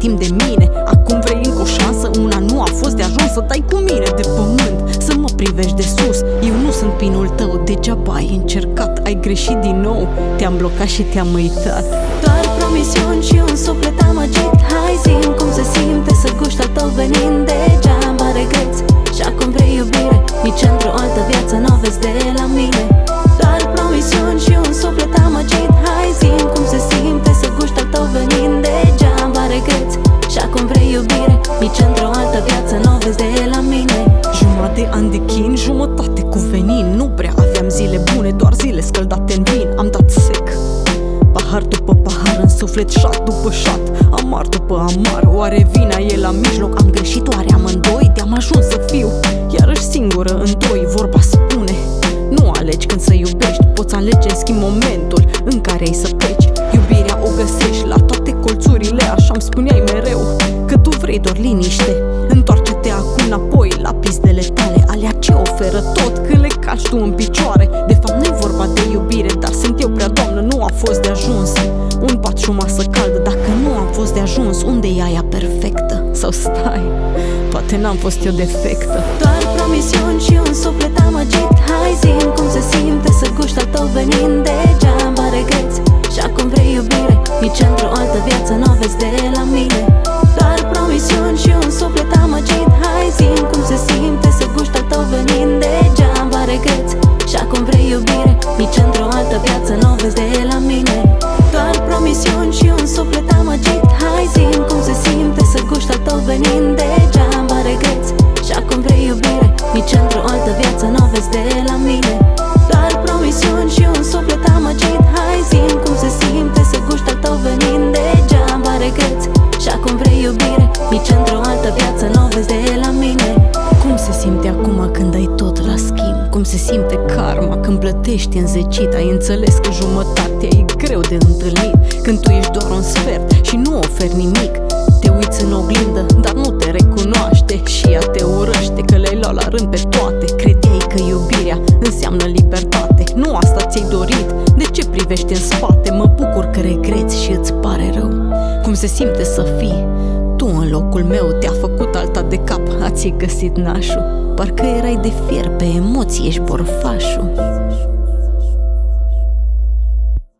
timp de mine. Acum vrei încă o șansă, una nu a fost de ajuns. Să dai cu mine de pământ, să mă privești de sus. Eu nu sunt pinul tău, degeaba ai încercat. Ai greșit din nou, te-am blocat și te-am uitat. Doar promisiuni și un suflet amăgit. Hai zi-mi cum se simte să guști al tău venind. Degeaba regreți și acum vrei iubire, nici într-o altă viață n-o vezi de la mine. Doar promisiuni și un suflet amăgit. Hai zi-mi cum se simte să guști al tău venind. Degeaba regreți și acum vrei iubire, nici într-o altă viață n-o vezi de la mine. Jumătate de ani de chin, jumătate cu venin. Nu prea aveam zile bune, doar zile scăldate în vin. Am dat sec, pahar după pahar în suflet, șat după șat, amar după amar. Oare vina e la mijloc? Am greșit oare amândoi? De-am ajuns să fiu iarăși singură în doi. Vorba spune, nu alegi când să iubești, poți alege în schimb momentul în care ai să pleci. Iubirea o găsești la toate colțurile, așa-mi spuneai mereu, că tu vrei doar liniște. Întoarce-te acum înapoi la pizdele tale, alea ce oferă tot când le calci tu în picioare. De fapt nu-i vorba de iubire, dar sunt eu prea doamnă, nu a fost de ajuns un pat și o masă caldă. Dacă nu am fost de ajuns, unde e aia perfectă? Sau stai, poate n-am fost eu defectă. Doar promisiuni și un suflet amăgit. Hai zi-mi cum se simte să guști al tău venind. Degeaba regreți și acum vrei iubire, nici într-o altă viață n-o vezi de la mine. Doar promisiuni și un suflet amăgit. Hai zi-mi cum se simte să guști al tău venind. Degeaba regreți și acum vrei iubire, nici într-o altă viață n-o vezi de la mine. Doar promisiuni și un suflet amăgit. Hai zi-mi cum se simte să guști al tău venind. Degeaba regreți și acum vrei iubire, nici într-o altă viață n-o vezi de la mine. Doar promisiuni și un suflet amăgit. Hai zi-mi cum se simte să guști al tău venind. Degeaba regreți și acum vrei iubire, nici într-o altă viață n-o vezi de la mine. Cum se simte acum când ai tot la schimb? Cum se simte karma când plătești înzecit? Ai înțeles că jumătatea e greu de întâlnit, când tu ești doar un sfert și nu oferi nimic. Te uiți în oglindă, dar nu te recunoaște și ea te urăște că le-ai luat la rând pe toate. Credeai că iubirea înseamnă libertate, nu asta ți-ai dorit, de ce privești în spate? Mă bucur că regreți și îți pare rău. Cum se simte să fii tu în locul meu? Te-a făcut alta de cap, ați găsit nașul, parcă erai de fier, pe emoții ești borfașul.